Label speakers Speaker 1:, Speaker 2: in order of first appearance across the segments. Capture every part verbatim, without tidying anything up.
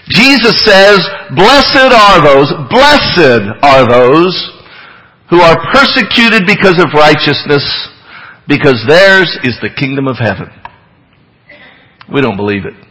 Speaker 1: Jesus says, blessed are those, blessed are those who are persecuted because of righteousness, because theirs is the kingdom of heaven. We don't believe it.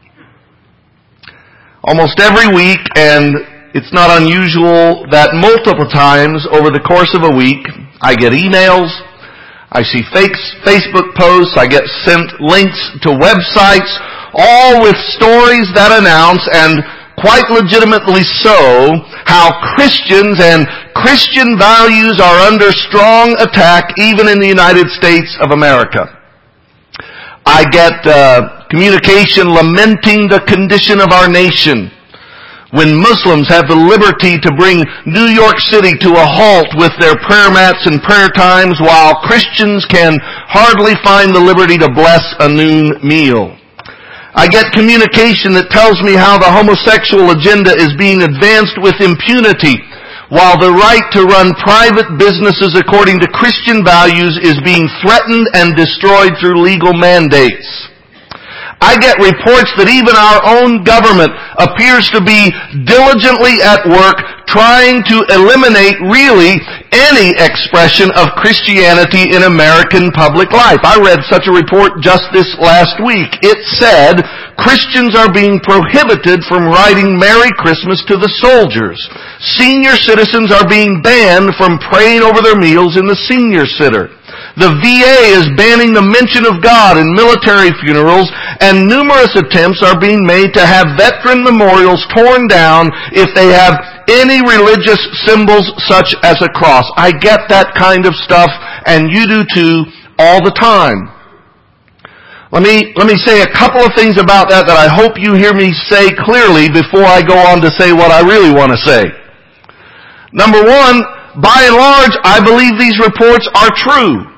Speaker 1: Almost every week, and it's not unusual that multiple times over the course of a week, I get emails, I see fake Facebook posts, I get sent links to websites, all with stories that announce, and quite legitimately so, how Christians and Christian values are under strong attack even in the United States of America. I get uh, communication lamenting the condition of our nation when Muslims have the liberty to bring New York City to a halt with their prayer mats and prayer times, while Christians can hardly find the liberty to bless a noon meal. I get communication that tells me how the homosexual agenda is being advanced with impunity, while the right to run private businesses according to Christian values is being threatened and destroyed through legal mandates. I get reports that even our own government appears to be diligently at work trying to eliminate really any expression of Christianity in American public life. I read such a report just this last week. It said Christians are being prohibited from writing Merry Christmas to the soldiers. Senior citizens are being banned from praying over their meals in the senior sitter. The V A is banning the mention of God in military funerals, and numerous attempts are being made to have veteran memorials torn down if they have any religious symbols such as a cross. I get that kind of stuff, and you do too, all the time. Let me, let me say a couple of things about that that I hope you hear me say clearly before I go on to say what I really want to say. Number one, by and large, I believe these reports are true.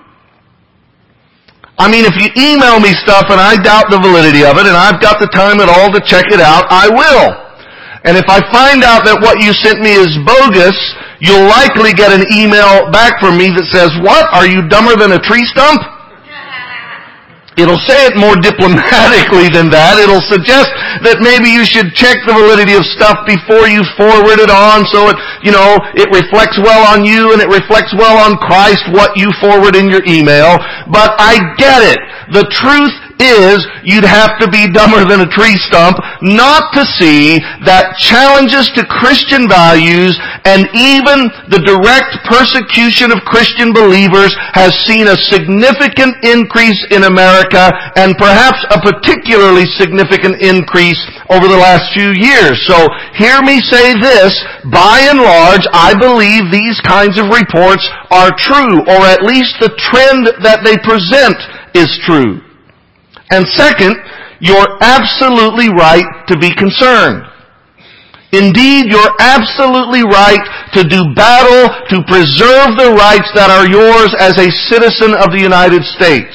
Speaker 1: I mean, if you email me stuff and I doubt the validity of it, and I've got the time at all to check it out, I will. And if I find out that what you sent me is bogus, you'll likely get an email back from me that says, what? Are you dumber than a tree stump? It'll say it more diplomatically than that. It'll suggest that maybe you should check the validity of stuff before you forward it on so it, you know, it reflects well on you and it reflects well on Christ what you forward in your email. But I get it. The truth is you'd have to be dumber than a tree stump not to see that challenges to Christian values and even the direct persecution of Christian believers has seen a significant increase in America, and perhaps a particularly significant increase over the last few years. So hear me say this, by and large, I believe these kinds of reports are true, or at least the trend that they present is true. And second, you're absolutely right to be concerned. Indeed, you're absolutely right to do battle to preserve the rights that are yours as a citizen of the United States.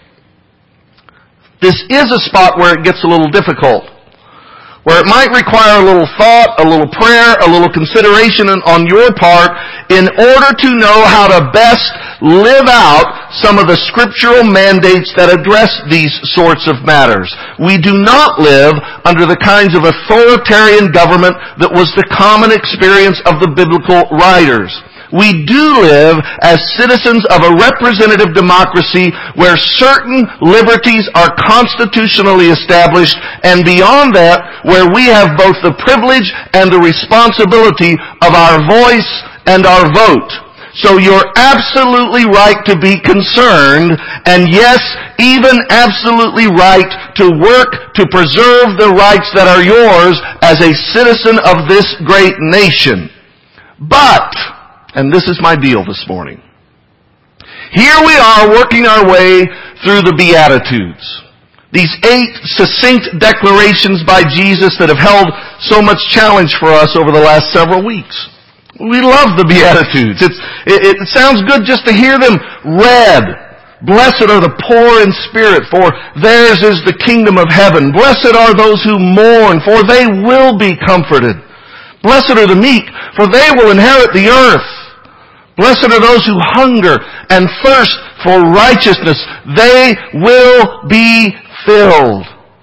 Speaker 1: This is a spot where it gets a little difficult, where it might require a little thought, a little prayer, a little consideration on your part in order to know how to best live out some of the scriptural mandates that address these sorts of matters. We do not live under the kinds of authoritarian government that was the common experience of the biblical writers. We do live as citizens of a representative democracy where certain liberties are constitutionally established, and beyond that, where we have both the privilege and the responsibility of our voice and our vote. So you're absolutely right to be concerned, and yes, even absolutely right to work to preserve the rights that are yours as a citizen of this great nation. But, and this is my deal this morning, here we are working our way through the Beatitudes. These eight succinct declarations by Jesus that have held so much challenge for us over the last several weeks. We love the Beatitudes. It's, it, it sounds good just to hear them read. Blessed are the poor in spirit, for theirs is the kingdom of heaven. Blessed are those who mourn, for they will be comforted. Blessed are the meek, for they will inherit the earth. Blessed are those who hunger and thirst for righteousness. They will be filled.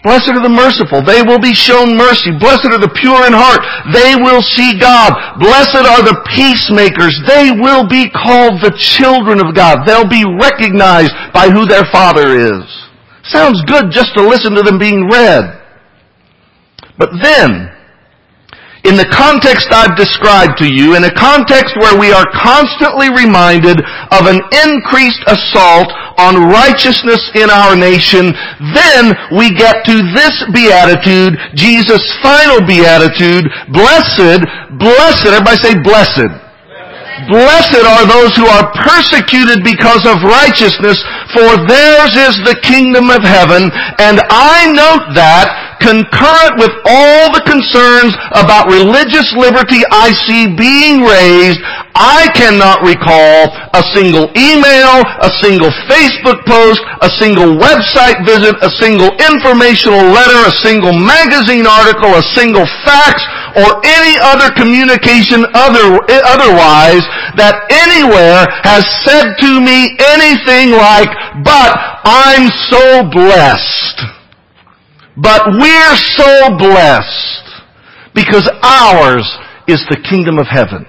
Speaker 1: Blessed are the merciful. They will be shown mercy. Blessed are the pure in heart. They will see God. Blessed are the peacemakers. They will be called the children of God. They'll be recognized by who their Father is. Sounds good just to listen to them being read. But then, in the context I've described to you, in a context where we are constantly reminded of an increased assault on righteousness in our nation, then we get to this beatitude, Jesus' final beatitude, blessed, blessed, everybody say blessed. Blessed are those who are persecuted because of righteousness, for theirs is the kingdom of heaven. And I note that, concurrent with all the concerns about religious liberty I see being raised, I cannot recall a single email, a single Facebook post, a single website visit, a single informational letter, a single magazine article, a single fax, or any other communication other, otherwise that anywhere has said to me anything like, but I'm so blessed. But we're so blessed because ours is the kingdom of heaven.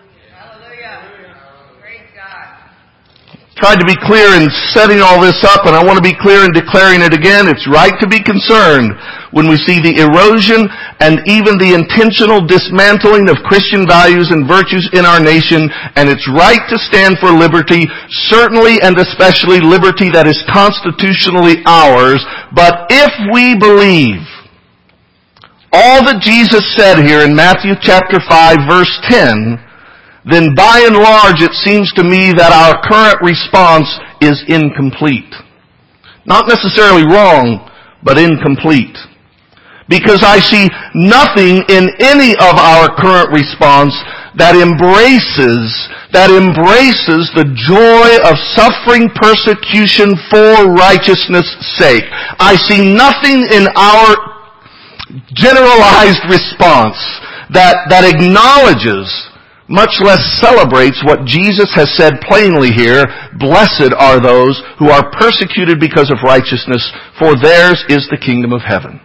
Speaker 1: Tried to be clear in setting all this up, and I want to be clear in declaring it again. It's right to be concerned when we see the erosion and even the intentional dismantling of Christian values and virtues in our nation, and it's right to stand for liberty, certainly and especially liberty that is constitutionally ours. But if we believe all that Jesus said here in Matthew chapter five, verse ten, then by and large it seems to me that our current response is incomplete. Not necessarily wrong, but incomplete. Because I see nothing in any of our current response that embraces, that embraces the joy of suffering persecution for righteousness' sake. I see nothing in our generalized response that, that acknowledges, much less celebrates what Jesus has said plainly here, blessed are those who are persecuted because of righteousness, for theirs is the kingdom of heaven.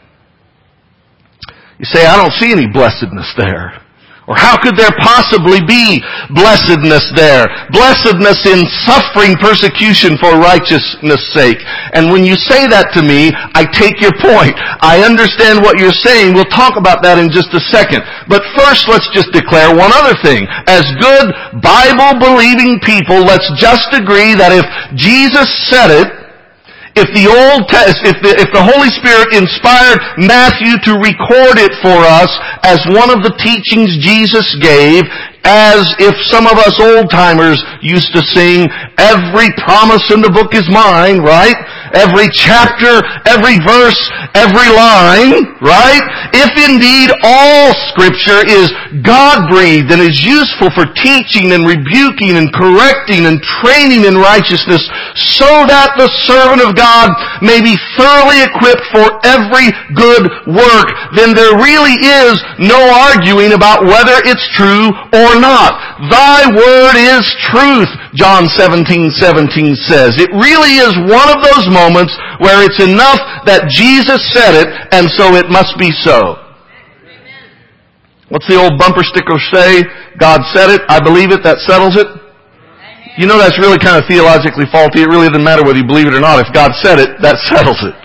Speaker 1: You say, I don't see any blessedness there. Or how could there possibly be blessedness there? Blessedness in suffering persecution for righteousness' sake. And when you say that to me, I take your point. I understand what you're saying. We'll talk about that in just a second. But first, let's just declare one other thing. As good Bible-believing people, let's just agree that if Jesus said it, If the Old Test, if the, if the Holy Spirit inspired Matthew to record it for us as one of the teachings Jesus gave, as if some of us old-timers used to sing, every promise in the book is mine, right? Every chapter, every verse, every line, right? If indeed all Scripture is God-breathed and is useful for teaching and rebuking and correcting and training in righteousness, so that the servant of God may be thoroughly equipped for every good work, then there really is no arguing about whether it's true or not. Thy word is truth, John seventeen seventeen says. It really is one of those moments where it's enough that Jesus said it, and so it must be so. What's the old bumper sticker say? God said it, I believe it, that settles it. You know that's really kind of theologically faulty. It really doesn't matter whether you believe it or not. If God said it, that settles it.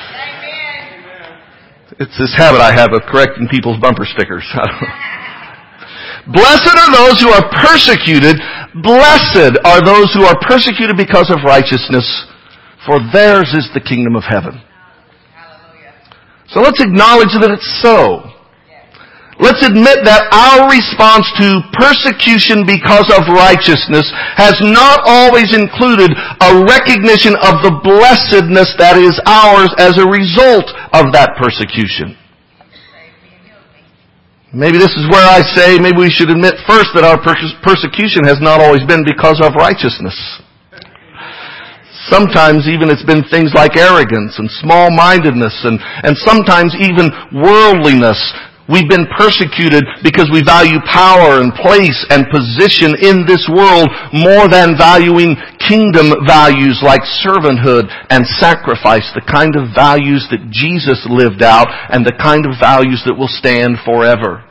Speaker 1: It's this habit I have of correcting people's bumper stickers. Blessed are those who are persecuted. Blessed are those who are persecuted because of righteousness, for theirs is the kingdom of heaven. So let's acknowledge that it's so. Let's admit that our response to persecution because of righteousness has not always included a recognition of the blessedness that is ours as a result of that persecution. Maybe this is where I say maybe we should admit first that our persecution has not always been because of righteousness. Sometimes even it's been things like arrogance and small-mindedness and, and sometimes even worldliness. We've been persecuted because we value power and place and position in this world more than valuing kingdom values like servanthood and sacrifice, the kind of values that Jesus lived out and the kind of values that will stand forever.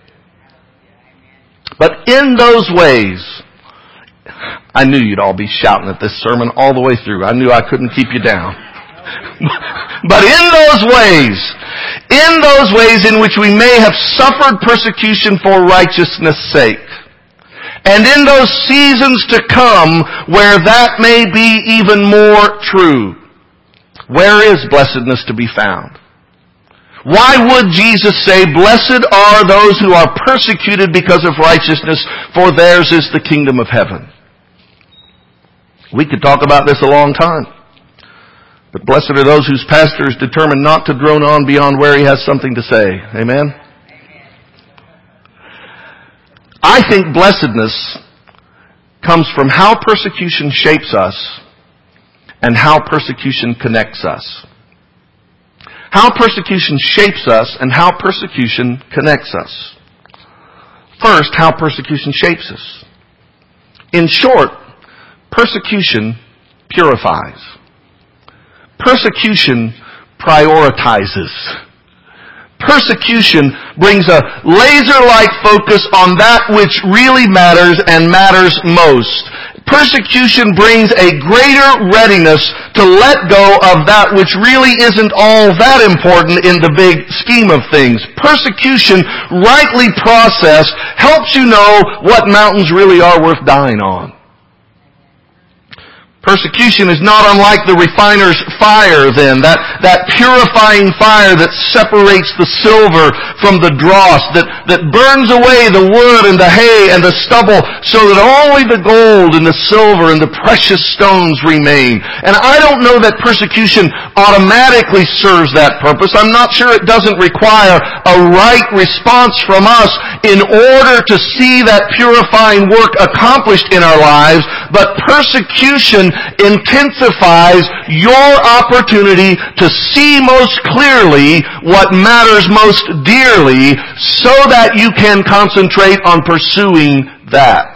Speaker 1: But in those ways, I knew you'd all be shouting at this sermon all the way through. I knew I couldn't keep you down. But in those ways, in those ways in which we may have suffered persecution for righteousness' sake, and in those seasons to come where that may be even more true, where is blessedness to be found? Why would Jesus say, "Blessed are those who are persecuted because of righteousness, for theirs is the kingdom of heaven"? We could talk about this a long time. But blessed are those whose pastor is determined not to drone on beyond where he has something to say. Amen? I think blessedness comes from how persecution shapes us and how persecution connects us. How persecution shapes us and how persecution connects us. First, how persecution shapes us. In short, persecution purifies. Persecution prioritizes. Persecution brings a laser-like focus on that which really matters and matters most. Persecution brings a greater readiness to let go of that which really isn't all that important in the big scheme of things. Persecution, rightly processed, helps you know what mountains really are worth dying on. Persecution is not unlike the refiner's fire then, that, that purifying fire that separates the silver from the dross, that, that burns away the wood and the hay and the stubble so that only the gold and the silver and the precious stones remain. And I don't know that persecution automatically serves that purpose. I'm not sure it doesn't require a right response from us in order to see that purifying work accomplished in our lives, but persecution intensifies your opportunity to see most clearly what matters most dearly so that you can concentrate on pursuing that.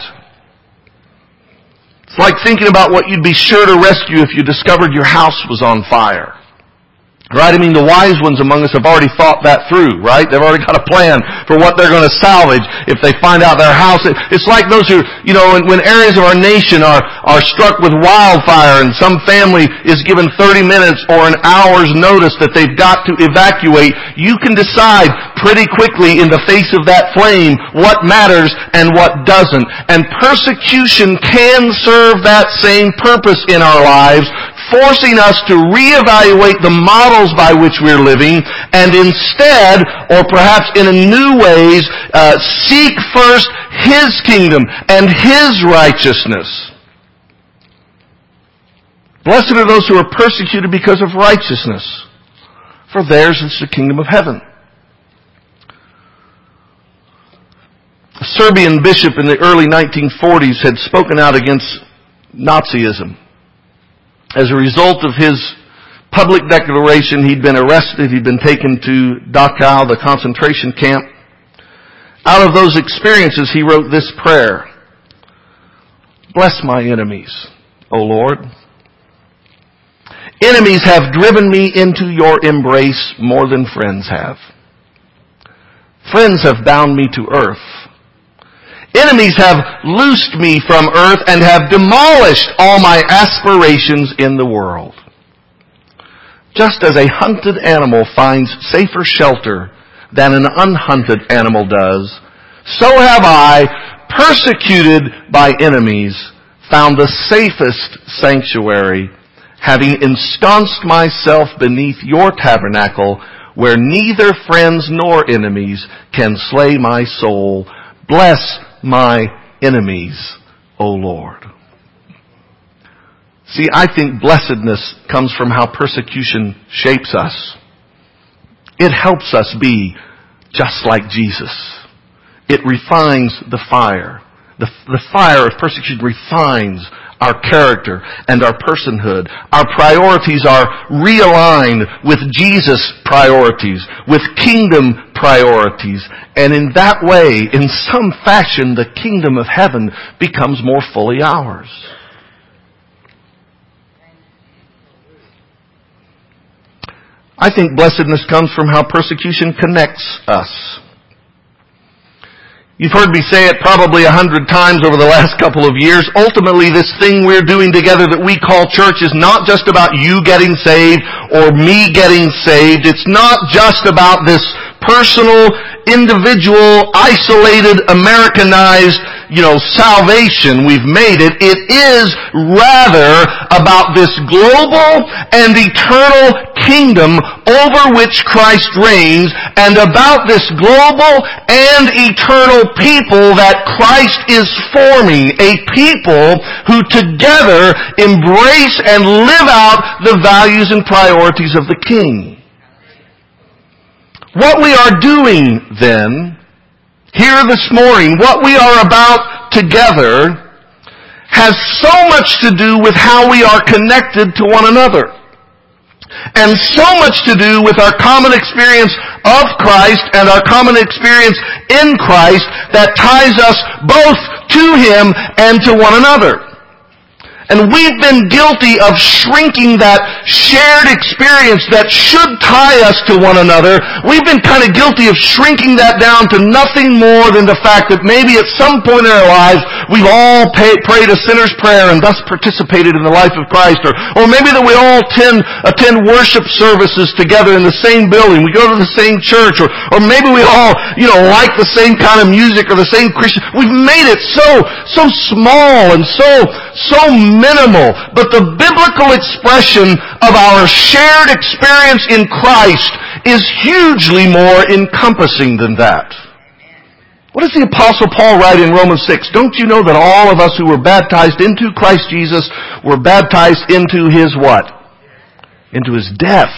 Speaker 1: It's like thinking about what you'd be sure to rescue if you discovered your house was on fire. Right? I mean, the wise ones among us have already thought that through, right? They've already got a plan for what they're going to salvage if they find out their house. It's like those who, you know, when, when areas of our nation are, are struck with wildfire and some family is given thirty minutes or an hour's notice that they've got to evacuate, you can decide pretty quickly in the face of that flame what matters and what doesn't. And persecution can serve that same purpose in our lives, forcing us to reevaluate the models by which we're living and instead, or perhaps in new ways, uh, seek first His kingdom and His righteousness. Blessed are those who are persecuted because of righteousness, for theirs is the kingdom of heaven. A Serbian bishop in the early nineteen forties had spoken out against Nazism. As a result of his public declaration, he'd been arrested, he'd been taken to Dachau, the concentration camp. Out of those experiences, he wrote this prayer: "Bless my enemies, O Lord. Enemies have driven me into your embrace more than friends have. Friends have bound me to earth. Enemies have loosed me from earth and have demolished all my aspirations in the world. Just as a hunted animal finds safer shelter than an unhunted animal does, so have I, persecuted by enemies, found the safest sanctuary, having ensconced myself beneath your tabernacle, where neither friends nor enemies can slay my soul. Bless my enemies, O Lord." See, I think blessedness comes from how persecution shapes us. It helps us be just like Jesus. It refines the fire. The, the fire of persecution refines our character and our personhood. Our priorities are realigned with Jesus' priorities, with kingdom priorities. And in that way, in some fashion, the kingdom of heaven becomes more fully ours. I think blessedness comes from how persecution connects us. You've heard me say it probably a hundred times over the last couple of years. Ultimately, this thing we're doing together that we call church is not just about you getting saved or me getting saved. It's not just about this personal, individual, isolated, Americanized, you know, salvation we've made it. It is rather about this global and eternal kingdom over which Christ reigns, and about this global and eternal people that Christ is forming, a people who together embrace and live out the values and priorities of the King. What we are doing then, here this morning, what we are about together, has so much to do with how we are connected to one another. And so much to do with our common experience of Christ and our common experience in Christ that ties us both to Him and to one another. And we've been guilty of shrinking that shared experience that should tie us to one another. We've been kind of guilty of shrinking that down to nothing more than the fact that maybe at some point in our lives we've all pay, prayed a sinner's prayer and thus participated in the life of Christ. Or, or maybe that we all attend, attend worship services together in the same building. We go to the same church. Or, or maybe we all, you know, like the same kind of music or the same Christian. We've made it so, so small and so, so minimal, but the biblical expression of our shared experience in Christ is hugely more encompassing than that. What does the Apostle Paul write in Romans six? Don't you know that all of us who were baptized into Christ Jesus were baptized into His what? Into His death.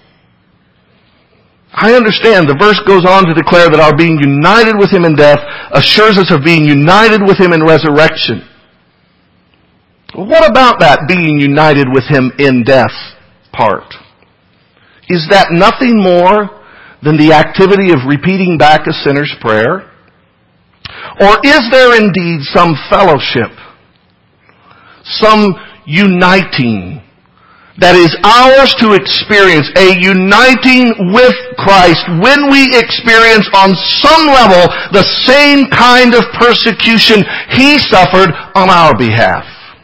Speaker 1: I understand the verse goes on to declare that our being united with Him in death assures us of being united with Him in resurrection. What about that being united with Him in death part? Is that nothing more than the activity of repeating back a sinner's prayer? Or is there indeed some fellowship, some uniting that is ours to experience, a uniting with Christ when we experience on some level the same kind of persecution He suffered on our behalf?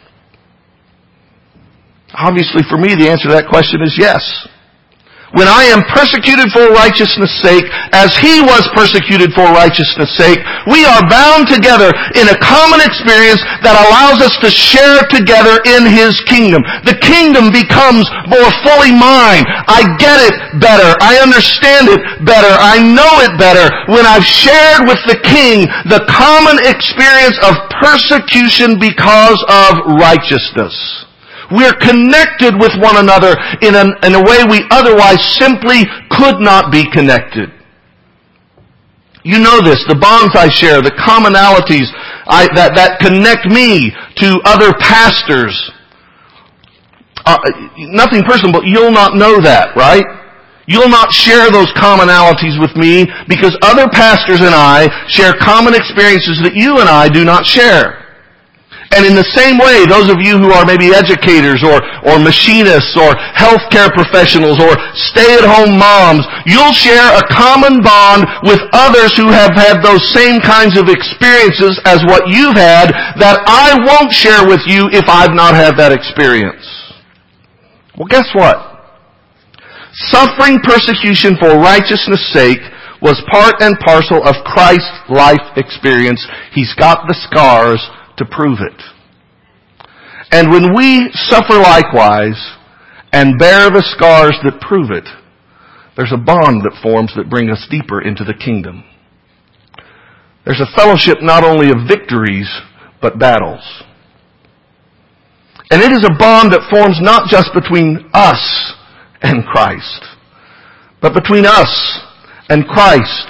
Speaker 1: Obviously, for me, the answer to that question is yes. When I am persecuted for righteousness' sake, as He was persecuted for righteousness' sake, we are bound together in a common experience that allows us to share together in His kingdom. The kingdom becomes more fully mine. I get it better. I understand it better. I know it better when I've shared with the King the common experience of persecution because of righteousness. We're connected with one another in, an, in a way we otherwise simply could not be connected. You know this, the bonds I share, the commonalities I, that, that connect me to other pastors. Uh, nothing personal, but you'll not know that, right? You'll not share those commonalities with me because other pastors and I share common experiences that you and I do not share. And in the same way, those of you who are maybe educators or, or machinists or healthcare professionals or stay-at-home moms, you'll share a common bond with others who have had those same kinds of experiences as what you've had that I won't share with you if I've not had that experience. Well, guess what? Suffering persecution for righteousness' sake was part and parcel of Christ's life experience. He's got the scars to prove it. And when we suffer likewise and bear the scars that prove it, there's a bond that forms that brings us deeper into the kingdom. There's a fellowship not only of victories, but battles. And it is a bond that forms not just between us and Christ, but between us and Christ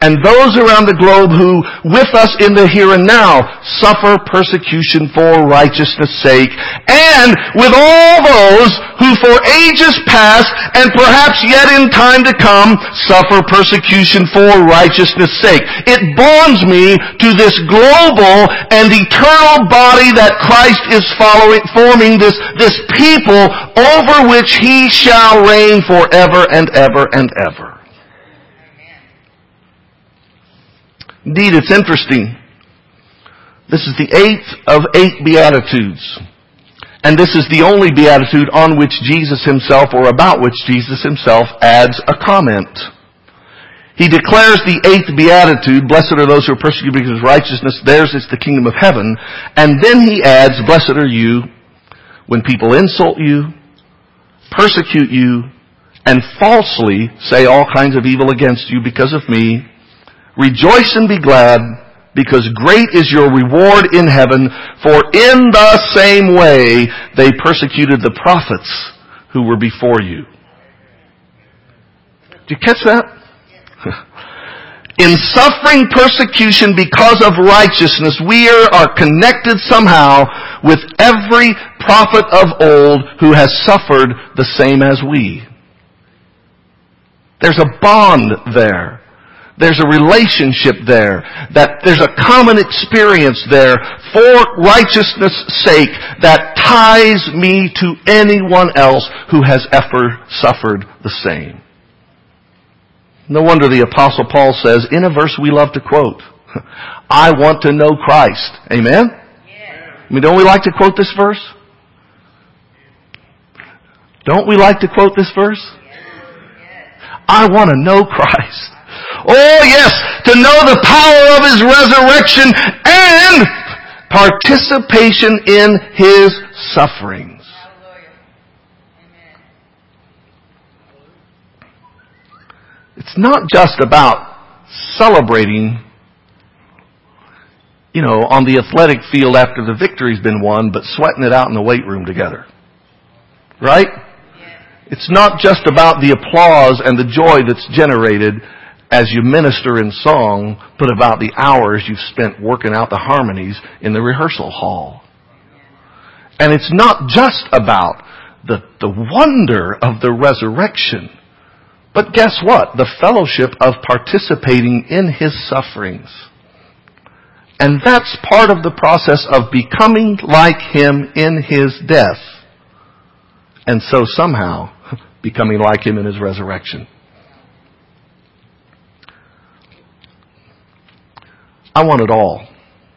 Speaker 1: and those around the globe who, with us in the here and now, suffer persecution for righteousness' sake, and with all those who for ages past, and perhaps yet in time to come, suffer persecution for righteousness' sake. It bonds me to this global and eternal body that Christ is following, forming, this, this people over which He shall reign forever and ever and ever. Indeed, it's interesting. This is the eighth of eight Beatitudes. And this is the only Beatitude on which Jesus Himself, or about which Jesus Himself, adds a comment. He declares the eighth Beatitude, blessed are those who are persecuted because of righteousness, theirs is the kingdom of heaven. And then He adds, blessed are you when people insult you, persecute you, and falsely say all kinds of evil against you because of me. Rejoice and be glad, because great is your reward in heaven, for in the same way they persecuted the prophets who were before you. Did you catch that? In suffering persecution because of righteousness, we are connected somehow with every prophet of old who has suffered the same as we. There's a bond there. There's a relationship there. That there's a common experience there for righteousness' sake that ties me to anyone else who has ever suffered the same. No wonder the Apostle Paul says, in a verse we love to quote, I want to know Christ. Amen? Yeah. I mean, don't we like to quote this verse? Don't we like to quote this verse? I want to know Christ. Oh yes, to know the power of His resurrection and participation in His sufferings. It's not just about celebrating, you know, on the athletic field after the victory's been won, but sweating it out in the weight room together. Right? It's not just about the applause and the joy that's generated as you minister in song, but about the hours you've spent working out the harmonies in the rehearsal hall. And it's not just about the, the wonder of the resurrection, but guess what? The fellowship of participating in His sufferings. And that's part of the process of becoming like Him in His death. And so somehow becoming like Him in His resurrection. I want it all.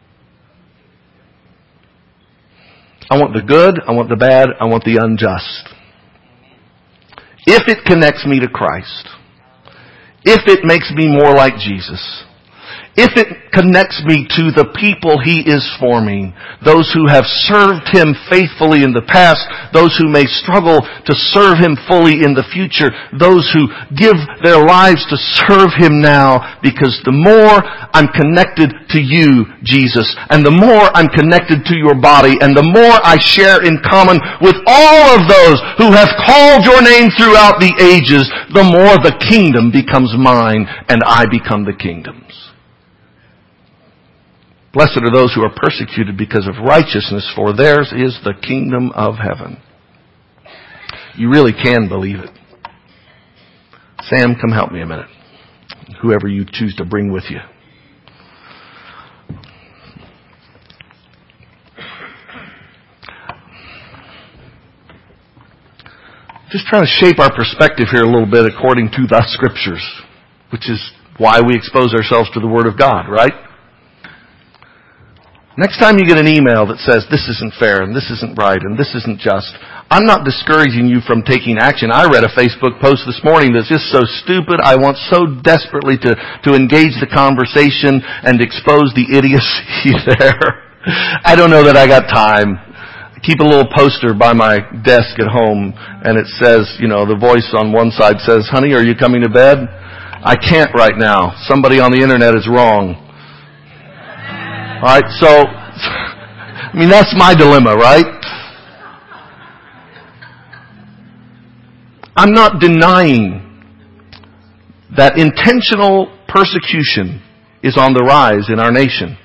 Speaker 1: I want the good, I want the bad, I want the unjust. If it connects me to Christ, if it makes me more like Jesus, if it connects me to the people He is forming, those who have served Him faithfully in the past, those who may struggle to serve Him fully in the future, those who give their lives to serve Him now, because the more I'm connected to you, Jesus, and the more I'm connected to your body, and the more I share in common with all of those who have called your name throughout the ages, the more the kingdom becomes mine and I become the kingdom's. Blessed are those who are persecuted because of righteousness, for theirs is the kingdom of heaven. You really can believe it. Sam, come help me a minute. Whoever you choose to bring with you. Just trying to shape our perspective here a little bit according to the Scriptures, which is why we expose ourselves to the Word of God, right? Next time you get an email that says, this isn't fair, and this isn't right, and this isn't just, I'm not discouraging you from taking action. I read a Facebook post this morning that's just so stupid. I want so desperately to, to engage the conversation and expose the idiocy there. I don't know that I got time. I keep a little poster by my desk at home, and it says, you know, the voice on one side says, honey, are you coming to bed? I can't right now. Somebody on the internet is wrong. Alright, so, I mean, that's my dilemma, right? I'm not denying that intentional persecution is on the rise in our nation.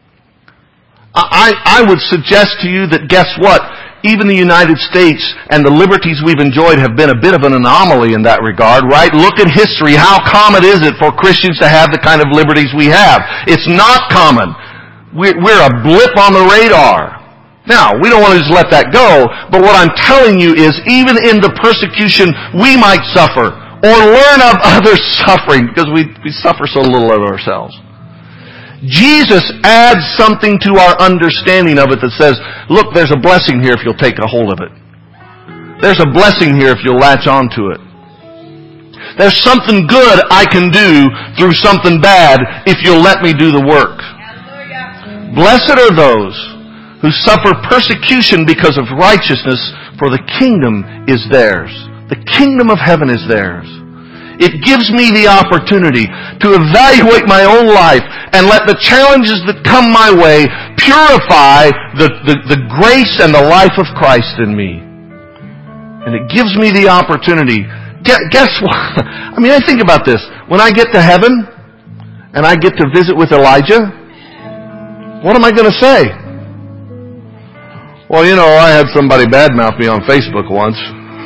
Speaker 1: I, I would suggest to you that guess what? Even the United States and the liberties we've enjoyed have been a bit of an anomaly in that regard, right? Look at history. How common is it for Christians to have the kind of liberties we have? It's not common. We're, we're a blip on the radar. Now, we don't want to just let that go, but what I'm telling you is even in the persecution we might suffer or learn of others suffering, because we, we suffer so little of ourselves, Jesus adds something to our understanding of it that says, look, there's a blessing here if you'll take a hold of it. There's a blessing here if you'll latch onto it. There's something good I can do through something bad if you'll let me do the work. Blessed are those who suffer persecution because of righteousness, for the kingdom is theirs. The kingdom of heaven is theirs. It gives me the opportunity to evaluate my own life and let the challenges that come my way purify the, the, the grace and the life of Christ in me. And it gives me the opportunity. Guess what? I mean, I think about this. When I get to heaven and I get to visit with Elijah, what am I going to say? Well, you know, I had somebody badmouth me on Facebook once.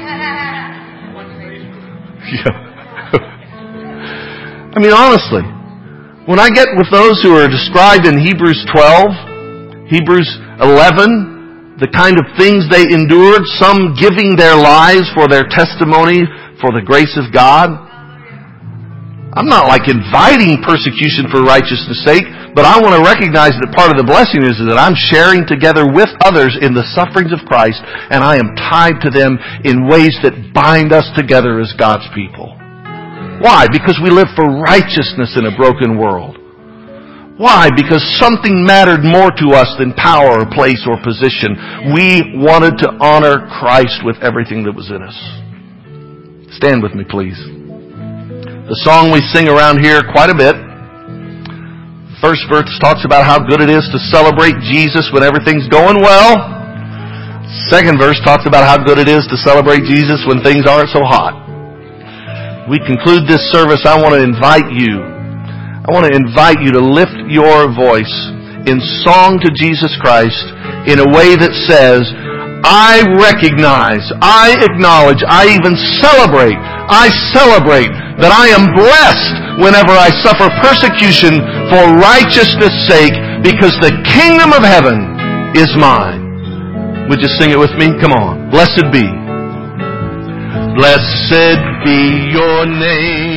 Speaker 1: Yeah. I mean, honestly, when I get with those who are described in Hebrews twelve, Hebrews eleven, the kind of things they endured, some giving their lives for their testimony for the grace of God, I'm not like inviting persecution for righteousness' sake, but I want to recognize that part of the blessing is that I'm sharing together with others in the sufferings of Christ, and I am tied to them in ways that bind us together as God's people. Why? Because we live for righteousness in a broken world. Why? Because something mattered more to us than power or place or position. We wanted to honor Christ with everything that was in us. Stand with me, please. The song we sing around here quite a bit. First verse talks about how good it is to celebrate Jesus when everything's going well. Second verse talks about how good it is to celebrate Jesus when things aren't so hot. We conclude this service. I want to invite you. I want to invite you to lift your voice in song to Jesus Christ in a way that says, I recognize, I acknowledge, I even celebrate, I celebrate that I am blessed whenever I suffer persecution for righteousness' sake, because the kingdom of heaven is mine. Would you sing it with me? Come on. Blessed be. Blessed be your name.